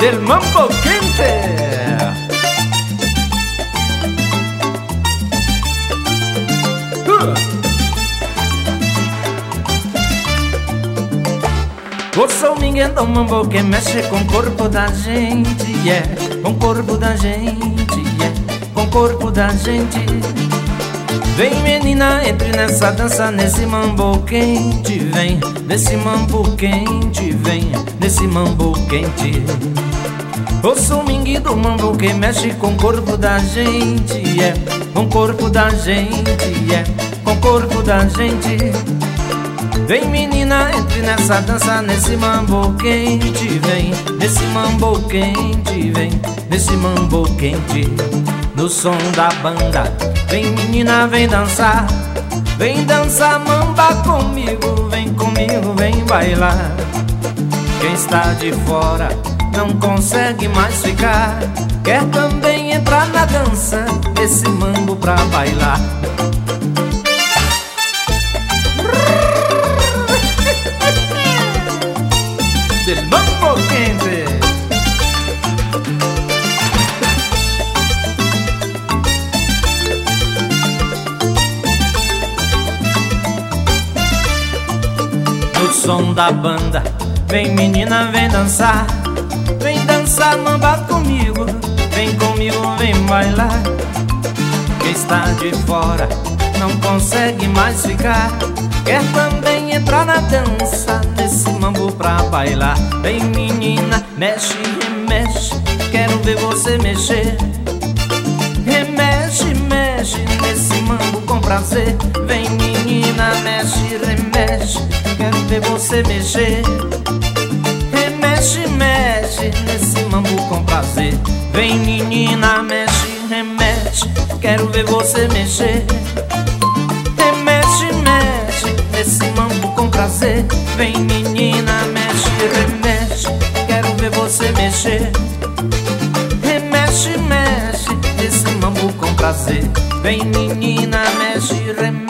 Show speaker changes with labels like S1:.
S1: del mambo quente. O swing do mambo que mexe com o corpo da gente, yeah, com o corpo da gente, yeah, com o corpo da gente. Vem menina, entre nessa dança, nesse mambo quente, vem, nesse mambo quente, vem, nesse mambo quente. O swing do mambo que mexe com o corpo da gente, yeah, com o corpo da gente, yeah, com o corpo da gente. Vem menina, entre nessa dança, nesse mambo quente, vem, nesse mambo quente, vem, nesse mambo quente. No som da banda, vem menina, vem dançar mamba comigo, vem bailar. Quem está de fora não consegue mais ficar, quer também entrar na dança, esse mambo pra bailar. Del mambo quente. No som da banda, vem menina, vem dançar mamba comigo, vem bailar. Quem está de fora não consegue mais ficar, quer também entrar na dança, nesse mambo pra bailar. Vem menina, mexe, remexe, quero ver você mexer. Remexe, mexe, nesse mambo com prazer. Vem menina, mexe, remexe, quero ver você mexer. Remexe, mexe, nesse mambo com prazer. Vem menina, mexe, remexe, quero ver você mexer. Remexe, mexe, nesse mambo com prazer. Vem menina, mexe, remexe, quero ver você mexer. Remexe, mexe, nesse mambo com prazer. Vem menina, mexe, remexe.